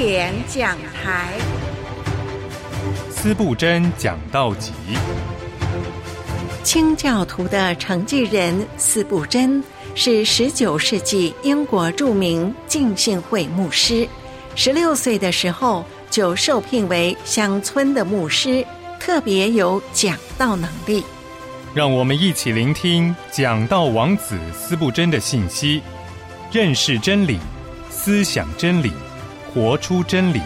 典讲台， 司布真讲道集。 清教徒的承继人司布真是19世纪英国著名浸信会牧师，16岁的时候就受聘为乡村的牧师，特别有讲道能力。 让我们一起聆听讲道王子司布真的信息，认识真理，思想真理，活出真理。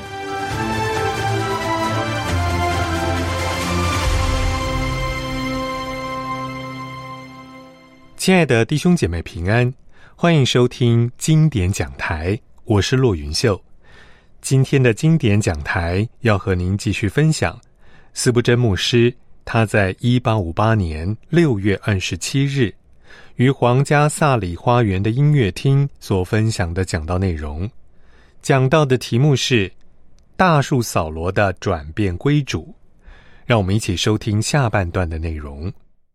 亲爱的弟兄姐妹平安，欢迎收听经典讲台，我是骆云秀。今天的经典讲台要和您继续分享司布真牧师他在1858年6月27日于皇家萨里花园的音乐厅所分享的讲道内容。讲道的题目是大树扫罗的转变归主。让我们一起收听下半段的内容。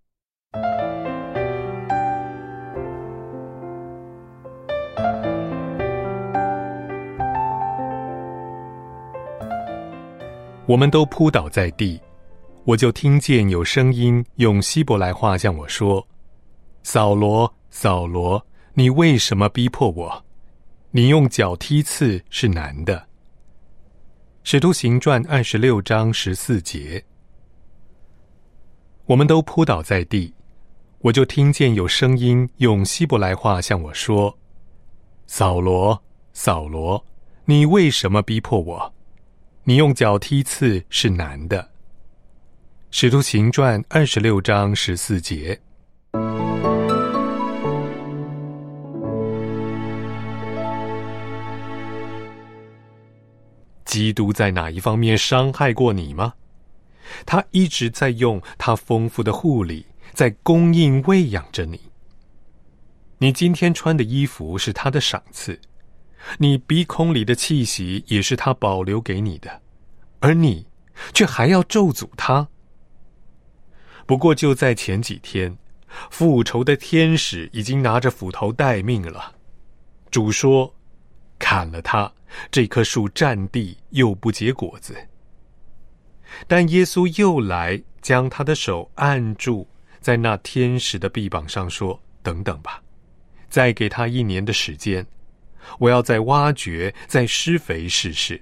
我们都扑倒在地，我就听见有声音用希伯来话向我说：扫罗，扫罗，你为什么逼迫我？你用脚踢刺是难的。使徒行传26章14节。我们都扑倒在地，我就听见有声音用希伯来话向我说：扫罗，扫罗，你为什么逼迫我？你用脚踢刺是难的。使徒行传26章14节。基督在哪一方面伤害过你吗？他一直在用他丰富的护理，在供应喂养着你。你今天穿的衣服是他的赏赐，你鼻孔里的气息也是他保留给你的，而你却还要咒诅他。不过就在前几天，复仇的天使已经拿着斧头待命了。主说：砍了他，这棵树占地又不结果子。但耶稣又来将他的手按住在那天使的臂膀上，说：等等吧，再给他1年的时间，我要再挖掘，再施肥试试。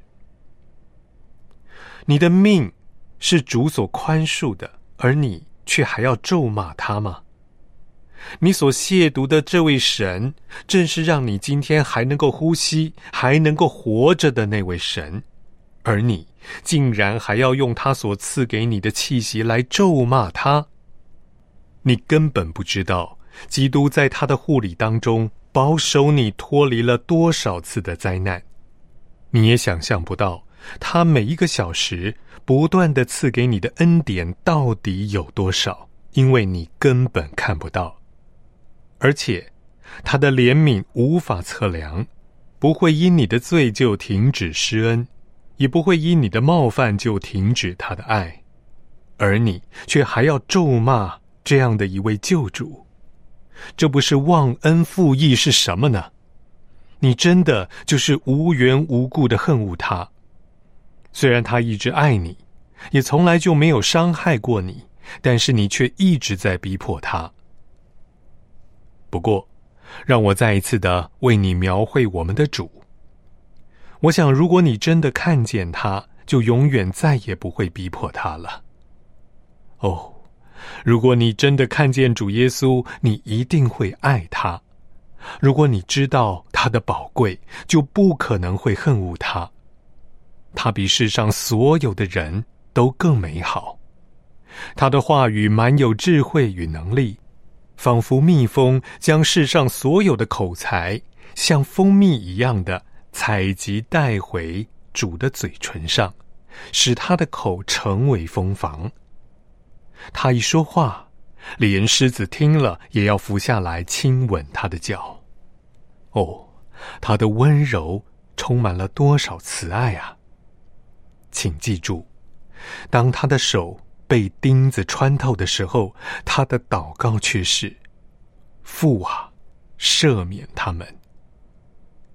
你的命是主所宽恕的，而你却还要咒骂他吗？你所亵渎的这位神，正是让你今天还能够呼吸，还能够活着的那位神，而你竟然还要用他所赐给你的气息来咒骂他。你根本不知道基督在他的护理当中保守你脱离了多少次的灾难，你也想象不到他每一个小时不断地赐给你的恩典到底有多少，因为你根本看不到。而且他的怜悯无法测量，不会因你的罪就停止施恩，也不会因你的冒犯就停止他的爱，而你却还要咒骂这样的一位救主。这不是忘恩负义是什么呢？你真的就是无缘无故的恨恶他。虽然他一直爱你，也从来就没有伤害过你，但是你却一直在逼迫他。不过，让我再一次的为你描绘我们的主。我想，如果你真的看见他，就永远再也不会逼迫他了。哦，如果你真的看见主耶稣，你一定会爱他。如果你知道他的宝贵，就不可能会恨恶他。他比世上所有的人都更美好。他的话语满有智慧与能力，仿佛蜜蜂将世上所有的口才像蜂蜜一样的采集带回主的嘴唇上，使他的口成为蜂房。他一说话，连狮子听了也要伏下来亲吻他的脚。哦，他的温柔充满了多少慈爱啊！请记住，当他的手被钉子穿透的时候，他的祷告却是：父啊，赦免他们。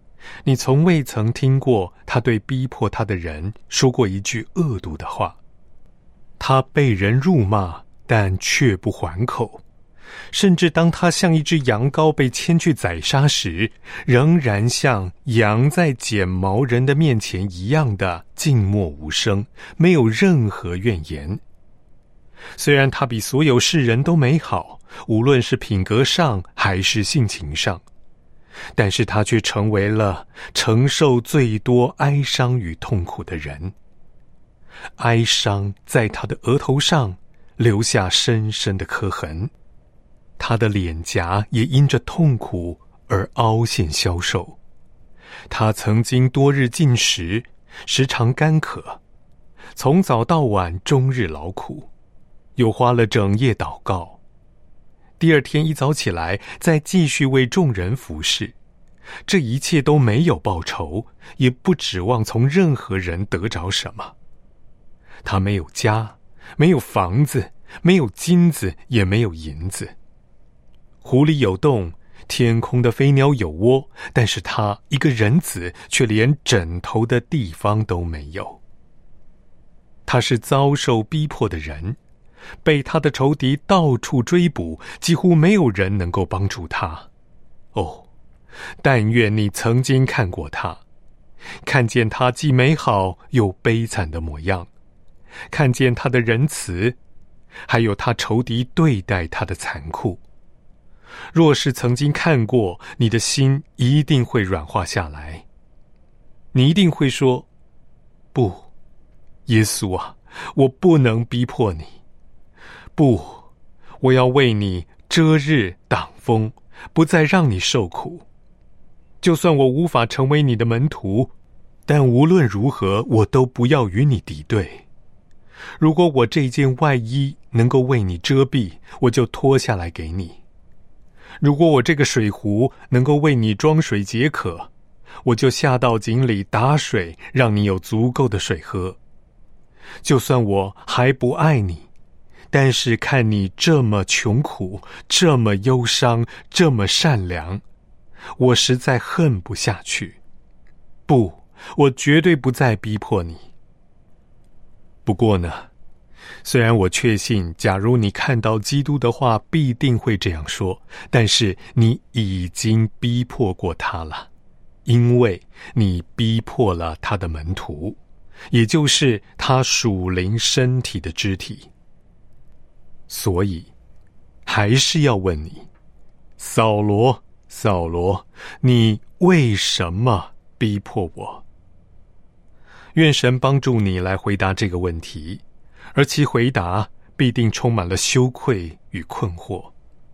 你从未曾听过他对逼迫他的人说过一句恶毒的话。他被人辱骂，但却不还口，甚至当他像一只羊羔被牵去宰杀时，仍然像羊在剪毛人的面前一样的静默无声，没有任何怨言。虽然他比所有世人都美好，无论是品格上还是性情上，但是他却成为了承受最多哀伤与痛苦的人。哀伤在他的额头上留下深深的刻痕，他的脸颊也因着痛苦而凹陷消瘦。他曾经多日禁食，时常干渴，从早到晚终日劳苦，又花了整夜祷告。第二天一早起来，再继续为众人服侍。这一切都没有报酬，也不指望从任何人得着什么。他没有家，没有房子，没有金子，也没有银子。湖里有洞，天空的飞鸟有窝，但是他一个人子却连枕头的地方都没有。他是遭受逼迫的人，被他的仇敌到处追捕，几乎没有人能够帮助他。哦，但愿你曾经看过他，看见他既美好又悲惨的模样，看见他的仁慈，还有他仇敌对待他的残酷。若是曾经看过，你的心一定会软化下来。你一定会说，不，耶稣啊，我不能逼迫你。不，我要为你遮日挡风，不再让你受苦。就算我无法成为你的门徒，但无论如何，我都不要与你敌对。如果我这件外衣能够为你遮蔽，我就脱下来给你。如果我这个水壶能够为你装水解渴，我就下到井里打水，让你有足够的水喝。就算我还不爱你，但是看你这么穷苦，这么忧伤，这么善良，我实在恨不下去。不，我绝对不再逼迫你。不过呢，虽然我确信，假如你看到基督的话，必定会这样说，但是你已经逼迫过他了，因为你逼迫了他的门徒，也就是他属灵身体的肢体。所以，还是要问你，扫罗，扫罗，你为什么逼迫我？愿神帮助你来回答这个问题，而其回答必定充满了羞愧与困惑。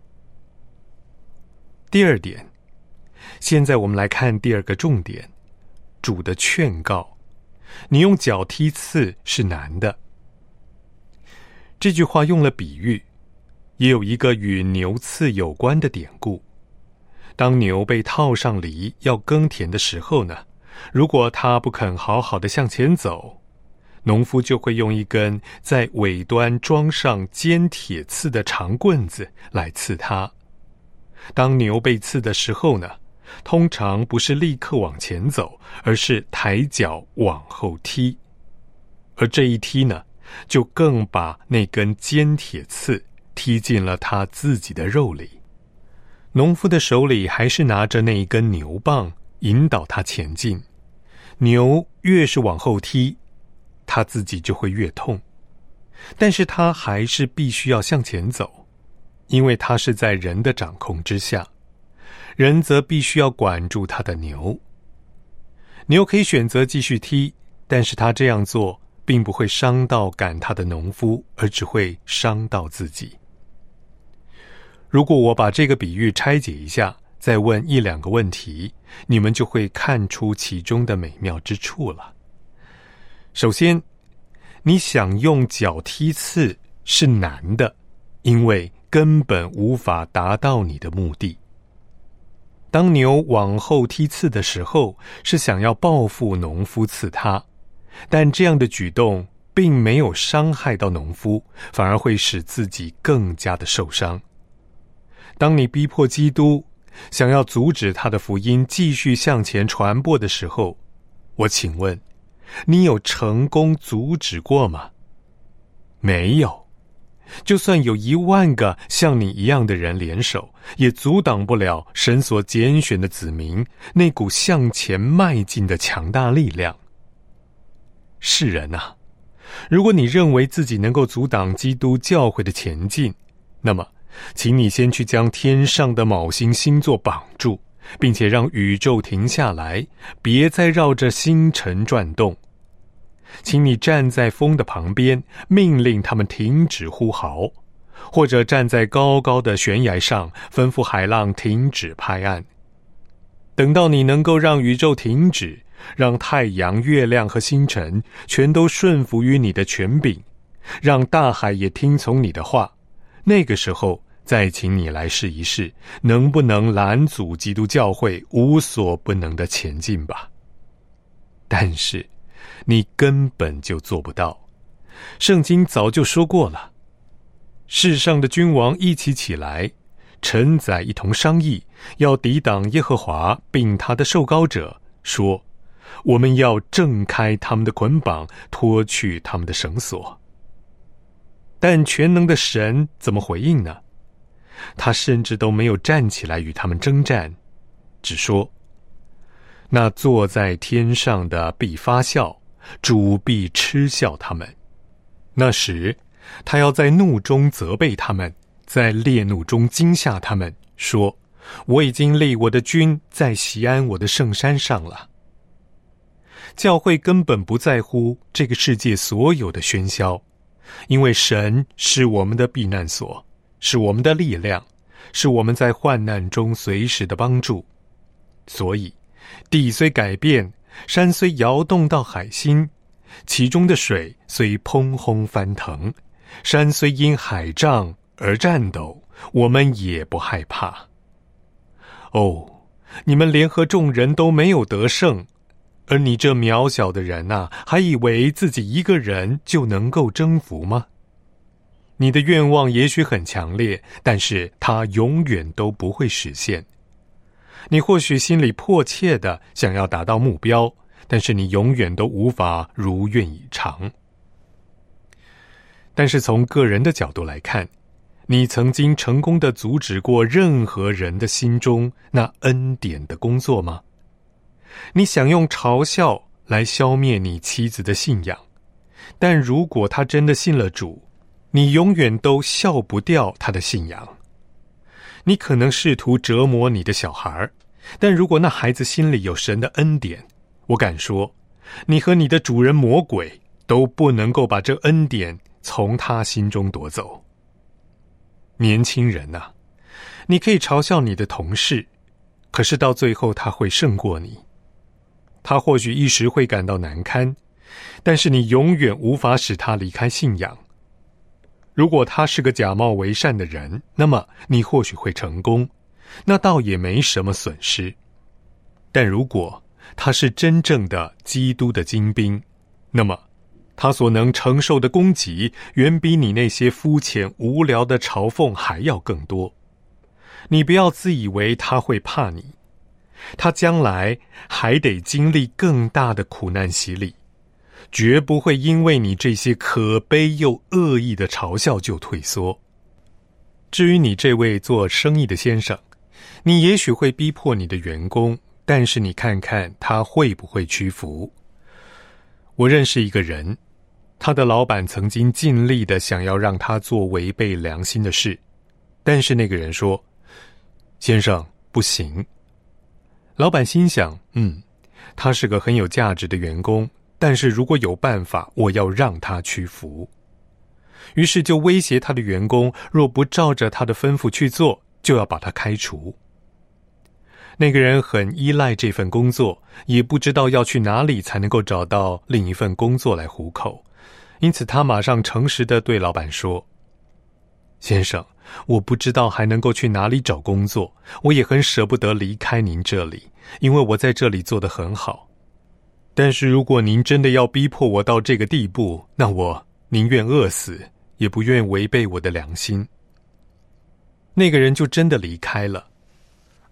第二点，现在我们来看第二个重点，主的劝告。你用脚踢刺是难的。这句话用了比喻，也有一个与牛刺有关的典故。当牛被套上犁要耕田的时候呢，如果它不肯好好的向前走，农夫就会用一根在尾端装上尖铁刺的长棍子来刺它。当牛被刺的时候呢，通常不是立刻往前走，而是抬脚往后踢。而这一踢呢，就更把那根尖铁刺踢进了他自己的肉里。农夫的手里还是拿着那一根牛棒，引导他前进。牛越是往后踢，他自己就会越痛。但是他还是必须要向前走，因为他是在人的掌控之下，人则必须要管住他的牛。牛可以选择继续踢，但是他这样做并不会伤到赶他的农夫，而只会伤到自己。如果我把这个比喻拆解一下，再问一两个问题，你们就会看出其中的美妙之处了。首先，你想用脚踢刺是难的，因为根本无法达到你的目的。当牛往后踢刺的时候，是想要报复农夫刺他，但这样的举动并没有伤害到农夫，反而会使自己更加的受伤。当你逼迫基督， 想要阻止他的福音继续向前传播的时候，我请问，你有成功阻止过吗？没有。就算有10000个像你一样的人联手，也阻挡不了神所拣选的子民那股向前迈进的强大力量。世人啊，如果你认为自己能够阻挡基督教会的前进，那么请你先去将天上的昴星星座绑住，并且让宇宙停下来，别再绕着星辰转动。请你站在风的旁边，命令他们停止呼号，或者站在高高的悬崖上，吩咐海浪停止拍岸。等到你能够让宇宙停止，让太阳、月亮和星辰全都顺服于你的权柄，让大海也听从你的话，那个时候再请你来试一试，能不能拦阻基督教会无所不能的前进吧。但是你根本就做不到。圣经早就说过了，世上的君王一起来，臣宰一同商议，要抵挡耶和华并他的受膏者，说，我们要挣开他们的捆绑，脱去他们的绳索。但全能的神怎么回应呢？他甚至都没有站起来与他们征战，只说，那坐在天上的必发笑，主必嗤笑他们。那时他要在怒中责备他们，在烈怒中惊吓他们，说，我已经立我的君在锡安我的圣山上了。教会根本不在乎这个世界所有的喧嚣，因为神是我们的避难所，是我们的力量，是我们在患难中随时的帮助。所以地虽改变，山虽摇动到海心，其中的水虽砰轰翻腾，山虽因海涨而颤抖，我们也不害怕。哦，你们联合众人都没有得胜，而你这渺小的人啊，还以为自己一个人就能够征服吗？你的愿望也许很强烈，但是它永远都不会实现。你或许心里迫切的想要达到目标，但是你永远都无法如愿以偿。但是从个人的角度来看，你曾经成功的阻止过任何人的心中那恩典的工作吗？你想用嘲笑来消灭你妻子的信仰，但如果她真的信了主，你永远都笑不掉她的信仰。你可能试图折磨你的小孩，但如果那孩子心里有神的恩典，我敢说，你和你的主人魔鬼都不能够把这恩典从他心中夺走。年轻人啊，你可以嘲笑你的同事，可是到最后他会胜过你。他或许一时会感到难堪，但是你永远无法使他离开信仰。如果他是个假冒为善的人，那么你或许会成功，那倒也没什么损失。但如果他是真正的基督的精兵，那么他所能承受的攻击远比你那些肤浅无聊的嘲讽还要更多。你不要自以为他会怕你，他将来还得经历更大的苦难洗礼，绝不会因为你这些可悲又恶意的嘲笑就退缩。至于你这位做生意的先生，你也许会逼迫你的员工，但是你看看他会不会屈服。我认识一个人，他的老板曾经尽力的想要让他做违背良心的事，但是那个人说，先生，不行。老板心想，他是个很有价值的员工，但是如果有办法，我要让他屈服。于是就威胁他的员工，若不照着他的吩咐去做，就要把他开除。那个人很依赖这份工作，也不知道要去哪里才能够找到另一份工作来糊口，因此他马上诚实地对老板说，先生，我不知道还能够去哪里找工作，我也很舍不得离开您这里，因为我在这里做得很好。但是如果您真的要逼迫我到这个地步，那我宁愿饿死，也不愿违背我的良心。那个人就真的离开了。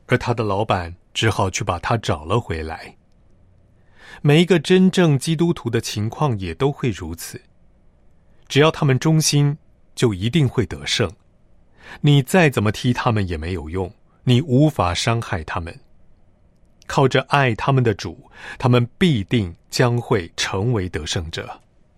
而他的老板只好去把他找了回来。每一个真正基督徒的情况也都会如此，只要他们忠心，就一定会得胜。你再怎么踢他们也没有用，你无法伤害他们。靠着爱他们的主，他们必定将会成为得胜者。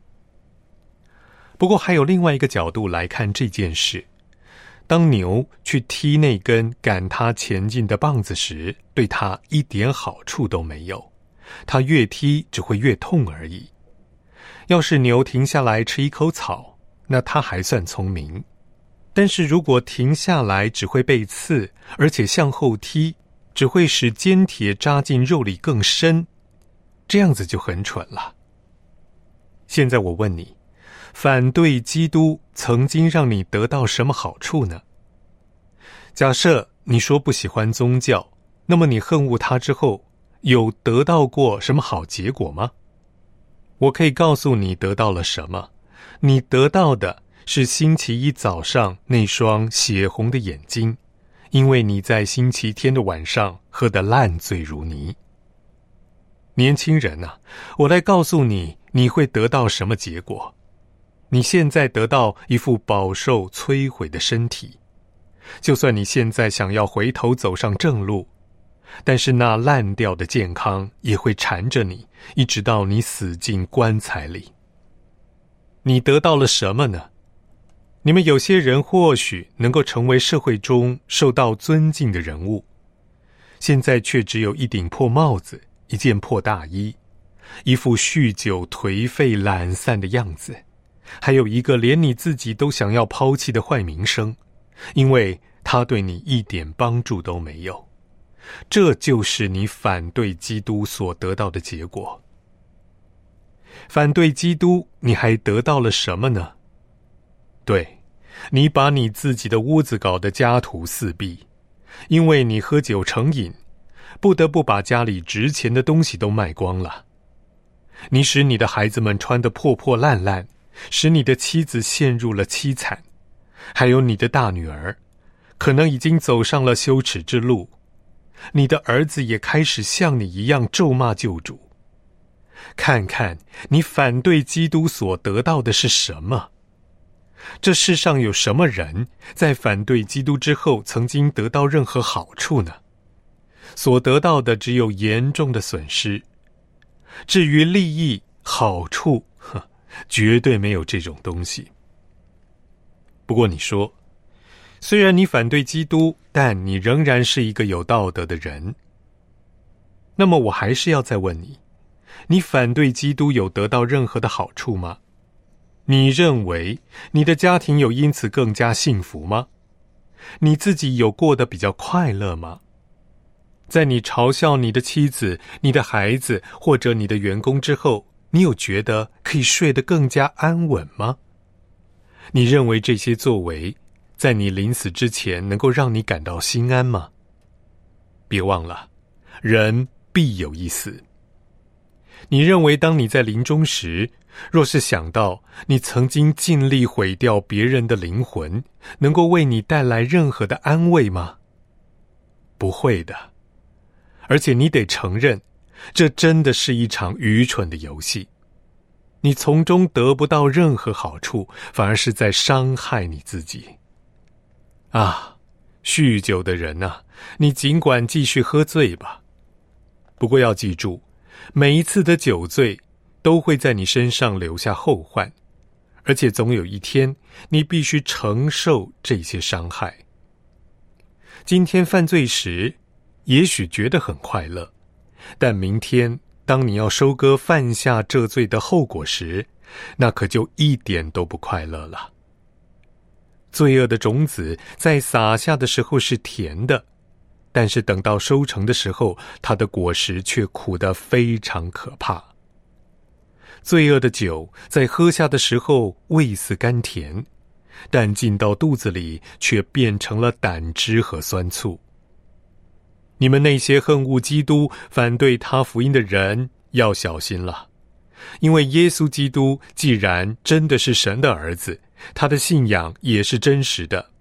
不过还有另外一个角度来看这件事，当牛去踢那根赶它前进的棒子时，对它一点好处都没有，它越踢只会越痛而已。要是牛停下来吃一口草，那它还算聪明，但是如果停下来只会被刺，而且向后踢，只会使尖铁扎进肉里更深，这样子就很蠢了。现在我问你，反对基督曾经让你得到什么好处呢？假设你说不喜欢宗教，那么你恨恶它之后，有得到过什么好结果吗？我可以告诉你得到了什么，你得到的是星期一早上那双血红的眼睛，因为你在星期天的晚上喝得烂醉如泥。年轻人啊，我来告诉你，你会得到什么结果。你现在得到一副饱受摧毁的身体，就算你现在想要回头走上正路，但是那烂掉的健康也会缠着你，一直到你死进棺材里。你得到了什么呢？你们有些人或许能够成为社会中受到尊敬的人物，现在却只有一顶破帽子，一件破大衣，一副酗酒颓废懒散的样子，还有一个连你自己都想要抛弃的坏名声，因为他对你一点帮助都没有。这就是你反对基督所得到的结果。反对基督，你还得到了什么呢？对，你把你自己的屋子搞得家徒四壁，因为你喝酒成瘾，不得不把家里值钱的东西都卖光了。你使你的孩子们穿得破破烂烂，使你的妻子陷入了凄惨，还有你的大女儿可能已经走上了羞耻之路，你的儿子也开始像你一样咒骂救主。看看你反对基督所得到的是什么？这世上有什么人在反对基督之后曾经得到任何好处呢？所得到的只有严重的损失。至于利益、好处，绝对没有这种东西。不过你说，虽然你反对基督，但你仍然是一个有道德的人。那么我还是要再问你，你反对基督有得到任何的好处吗？你认为你的家庭有因此更加幸福吗？你自己有过得比较快乐吗？在你嘲笑你的妻子、你的孩子或者你的员工之后，你有觉得可以睡得更加安稳吗？你认为这些作为在你临死之前能够让你感到心安吗？别忘了，人必有一死。你认为当你在临终时，若是想到你曾经尽力毁掉别人的灵魂，能够为你带来任何的安慰吗？不会的。而且你得承认，这真的是一场愚蠢的游戏。你从中得不到任何好处，反而是在伤害你自己。啊，酗酒的人啊，你尽管继续喝醉吧。不过要记住，每一次的酒醉都会在你身上留下后患，而且总有一天你必须承受这些伤害。今天犯罪时也许觉得很快乐，但明天当你要收割犯下这罪的后果时，那可就一点都不快乐了。罪恶的种子在撒下的时候是甜的，但是等到收成的时候，它的果实却苦得非常可怕。罪恶的酒在喝下的时候味似甘甜，但进到肚子里却变成了胆汁和酸醋。你们那些恨恶基督、反对他福音的人要小心了，因为耶稣基督既然真的是神的儿子，他的信仰也是真实的。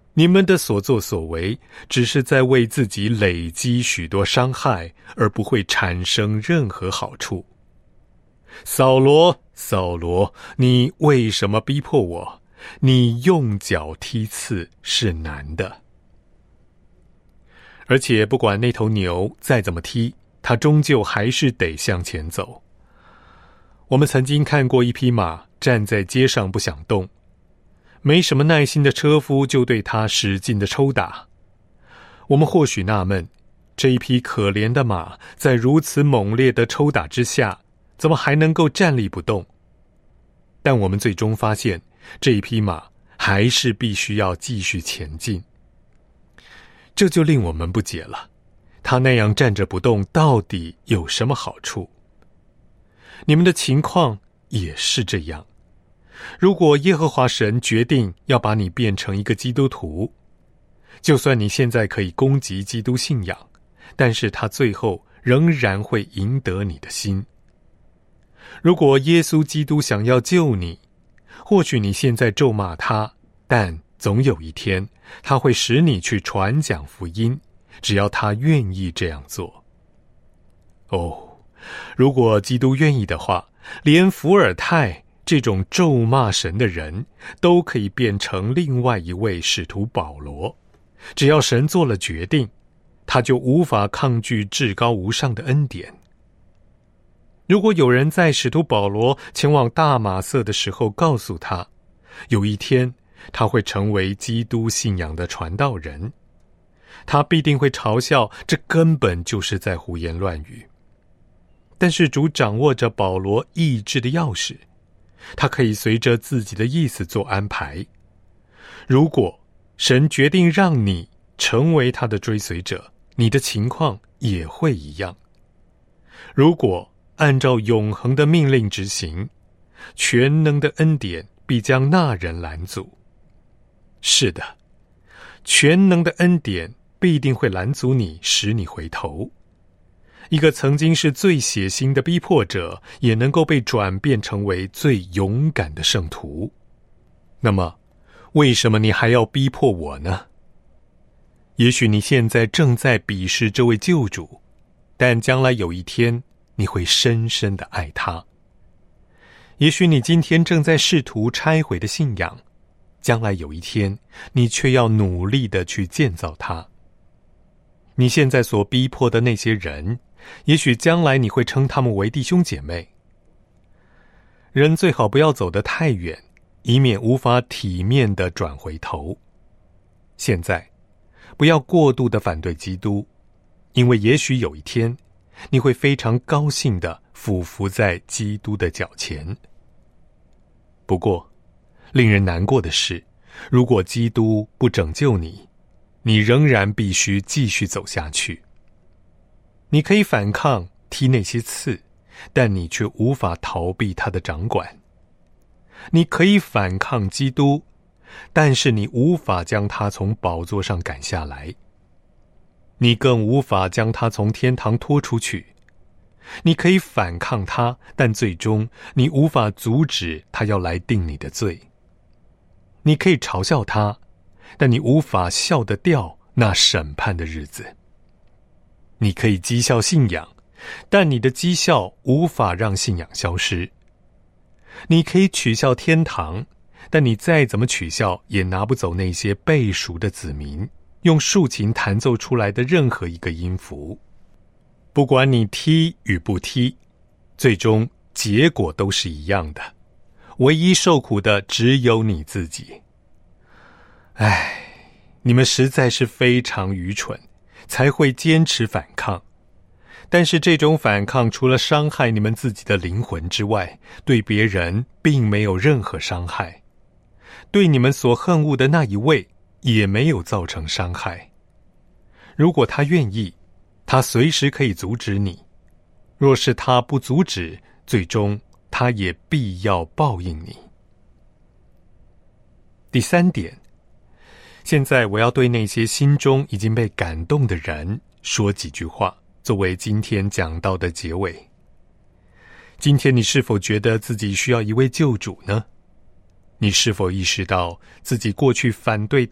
你们的所作所为只是在为自己累积许多伤害，而不会产生任何好处。扫罗，扫罗，你为什么逼迫我？你用脚踢刺是难的。而且不管那头牛再怎么踢，它终究还是得向前走。我们曾经看过一匹马站在街上不想动，没什么耐心的车夫就对他使劲的抽打。我们或许纳闷，这一匹可怜的马在如此猛烈的抽打之下，怎么还能够站立不动？但我们最终发现，这一匹马还是必须要继续前进。这就令我们不解了，他那样站着不动到底有什么好处？你们的情况也是这样。如果耶和华神决定要把你变成一个基督徒，就算你现在可以攻击基督信仰，但是他最后仍然会赢得你的心。如果耶稣基督想要救你，或许你现在咒骂他，但总有一天他会使你去传讲福音，只要他愿意这样做。如果基督愿意的话，连伏尔泰这种咒骂神的人都可以变成另外一位使徒保罗。只要神做了决定，他就无法抗拒至高无上的恩典。如果有人在使徒保罗前往大马色的时候告诉他，有一天他会成为基督信仰的传道人，他必定会嘲笑这根本就是在胡言乱语。但是主掌握着保罗意志的钥匙，他可以随着自己的意思做安排。如果神决定让你成为他的追随者，你的情况也会一样。如果按照永恒的命令执行，全能的恩典必将那人拦阻。是的，全能的恩典必定会拦阻你，使你回头。一个曾经是最血腥的逼迫者，也能够被转变成为最勇敢的圣徒。那么，为什么你还要逼迫我呢？也许你现在正在鄙视这位救主，但将来有一天，你会深深地爱他。也许你今天正在试图拆毁的信仰，将来有一天，你却要努力地去建造它。你现在所逼迫的那些人，也许将来你会称他们为弟兄姐妹。人最好不要走得太远，以免无法体面地转回头。现在，不要过度地反对基督，因为也许有一天，你会非常高兴地俯伏在基督的脚前。不过，令人难过的是，如果基督不拯救你，你仍然必须继续走下去。你可以反抗，踢那些刺，但你却无法逃避他的掌管。你可以反抗基督，但是你无法将他从宝座上赶下来。你更无法将他从天堂拖出去。你可以反抗他，但最终你无法阻止他要来定你的罪。你可以嘲笑他，但你无法笑得掉那审判的日子。你可以讥笑信仰，但你的讥笑无法让信仰消失。你可以取笑天堂，但你再怎么取笑，也拿不走那些被赎的子民用竖琴弹奏出来的任何一个音符。不管你踢与不踢，最终结果都是一样的，唯一受苦的只有你自己。你们实在是非常愚蠢，才会坚持反抗。但是这种反抗除了伤害你们自己的灵魂之外，对别人并没有任何伤害，对你们所恨恶的那一位也没有造成伤害。如果他愿意，他随时可以阻止你；若是他不阻止，最终他也必要报应你。第三点，现在我要对那些心中已经被感动的人说几句话，作为今天讲到的结尾。今天你是否觉得自己需要一位救主呢？你是否意识到自己过去反对他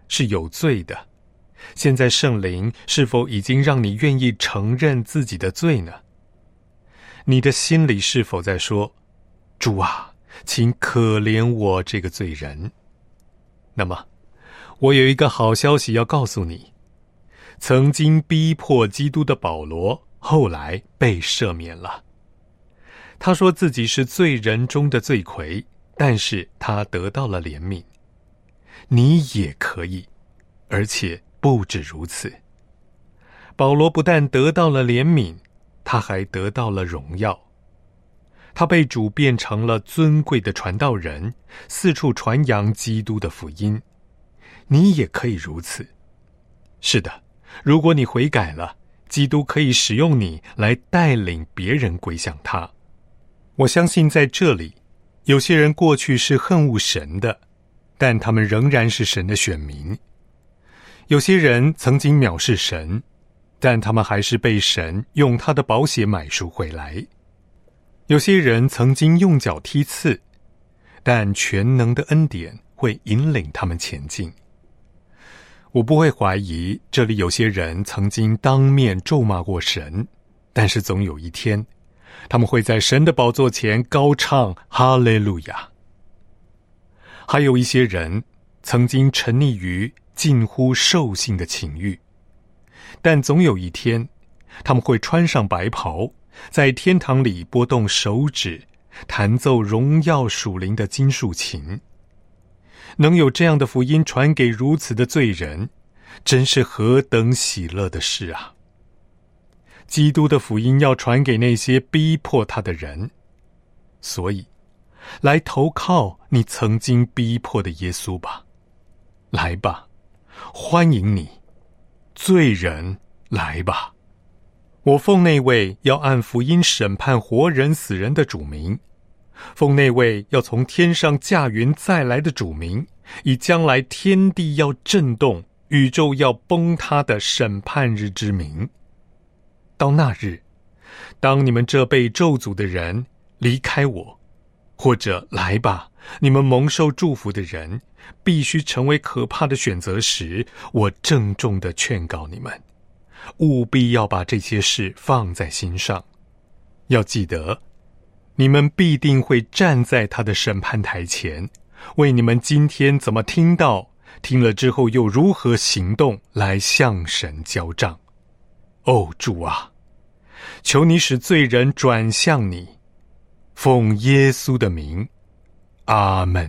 是有罪的。现在圣灵是否已经让你愿意承认自己的罪呢？你的心里是否在说，主啊，请可怜我这个罪人？那么我有一个好消息要告诉你，曾经逼迫基督的保罗后来被赦免了。他说自己是罪人中的罪魁，但是他得到了怜悯。你也可以，而且不止如此。保罗不但得到了怜悯，他还得到了荣耀。他被主变成了尊贵的传道人，四处传扬基督的福音。你也可以如此。是的，如果你悔改了，基督可以使用你来带领别人归向他。我相信在这里，有些人过去是恨恶神的，但他们仍然是神的选民。有些人曾经藐视神，但他们还是被神用他的宝血买赎回来。有些人曾经用脚踢刺，但全能的恩典会引领他们前进。我不会怀疑这里有些人曾经当面咒骂过神，但是总有一天，他们会在神的宝座前高唱哈利路亚。还有一些人曾经沉溺于近乎兽性的情欲，但总有一天，他们会穿上白袍，在天堂里拨动手指，弹奏荣耀属灵的金属琴。能有这样的福音传给如此的罪人，真是何等喜乐的事啊！基督的福音要传给那些逼迫他的人，所以来投靠你曾经逼迫的耶稣吧。来吧，欢迎你，罪人，来吧。我奉那位要按福音审判活人死人的主名，奉那位要从天上驾云再来的主名，以将来天地要震动，宇宙要崩塌的审判日之名。到那日，当你们这被咒诅的人离开我，或者来吧，你们蒙受祝福的人必须成为可怕的选择时，我郑重地劝告你们，务必要把这些事放在心上。要记得，你们必定会站在他的审判台前，为你们今天怎么听到，听了之后又如何行动来向神交账。哦，主啊，求你使罪人转向你，奉耶稣的名，阿们。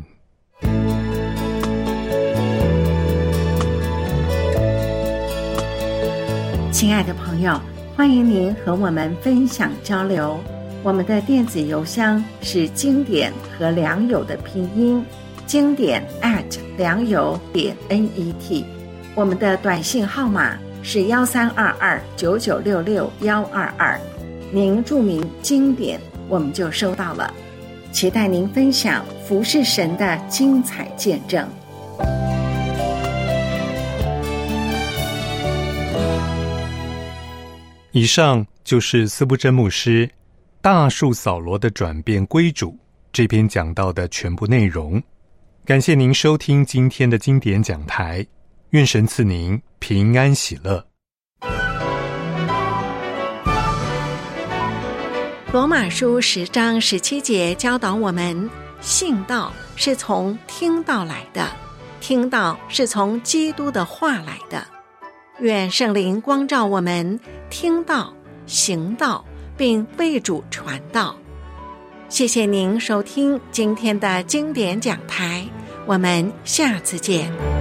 亲爱的朋友，欢迎您和我们分享交流。我们的电子邮箱是经典和良友的拼音，经典良友.net。我们的短信号码是132299662122，您注明经典，我们就收到了。期待您分享服侍神的精彩见证。 以上就是司布真牧师大树扫罗的转变归主这篇讲道的全部内容。感谢您收听今天的经典讲台，愿神赐您平安喜乐。 罗马书10章17节教导我们，信道是从听道来的，听道是从基督的话来的。愿圣灵光照我们，听道、行道，并为主传道。谢谢您收听今天的经典讲台，我们下次见。